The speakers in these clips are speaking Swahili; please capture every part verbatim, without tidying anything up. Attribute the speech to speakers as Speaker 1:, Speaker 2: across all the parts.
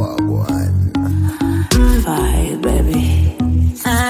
Speaker 1: Wagwan.
Speaker 2: Vibe, baby. Ah,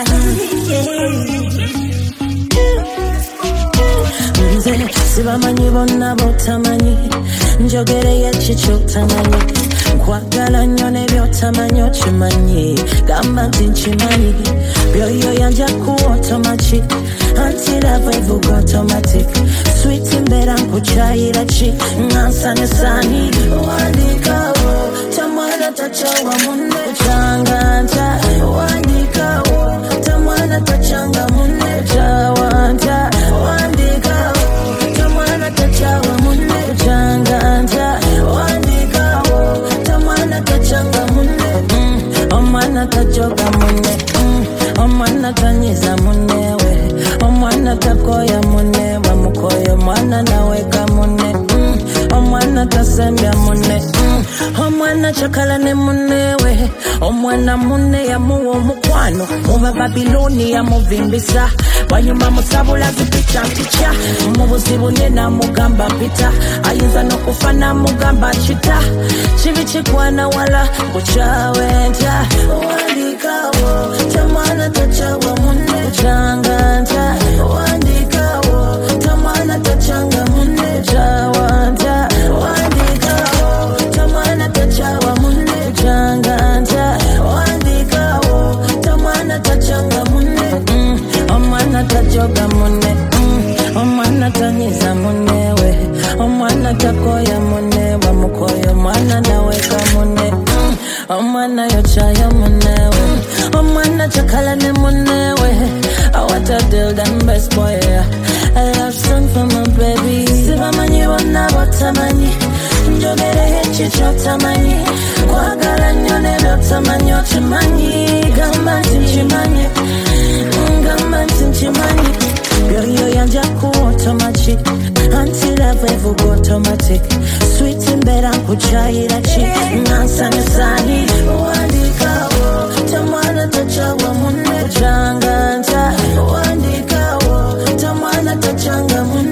Speaker 2: yeah. Nze sibamanyi bonna botamanyi njogere yekicho tamanyi nkwagala nnyo nebyotamanyi okimanyi gamba nti nkimanyi byoyo yanja ku automatic anti love evuga automatic sweet mbera nkukyayira ki ngansane sani wandikawo tamwana tachawa munne kuchanganta wandikawo tamwana tachanga munne chawanta wandikawo tamwana tachawa munne kuchanganta wandikawo tamwana tachanga munne mm, omwana tachoka munne mm, omwana tanyiza munnewe omwana takoya munne bamukoyo mwana naweka munne mm, omwana tasembya munne mm, omwana chakala ne munnewe omwana munne yamuwa omukwano muba Babiloni yamuvimbisa wanyuma musabula zipicha mpicha mu buzibu ne namugamba pita ayinza n'okufa namugamba kita kibi kikwana wala kukyawenta wandikawo tamwana tachawa munne kuchanganta wandikawo tamwana tachanga munne chawanta wandikawo tamwana tachawa munne kuchanganta wandikawo tamwana tachanga munne mm, omwana tachoga munne mm, omwana tanyiza munnewe omwana takoya munne bamukoyo mwana naweka munne mm, omwana yochaya munnewe mm, omwana chakala ne munnewe I want to deal them best boy I love song for my baby sibamanyi bonna botamanyi njogere yekicho tamanyi kwagala nnyo nebyotamanyi okimanyi gamba nti nkimanyi gamba nti nkimanyi byoyo yanja ku automatic anti love evuga automatic sweet mbera nkukyayira ki ngansane sani wandikawo tamwana tachawa munne kuchanganta wandikawo tamwana tachanga munne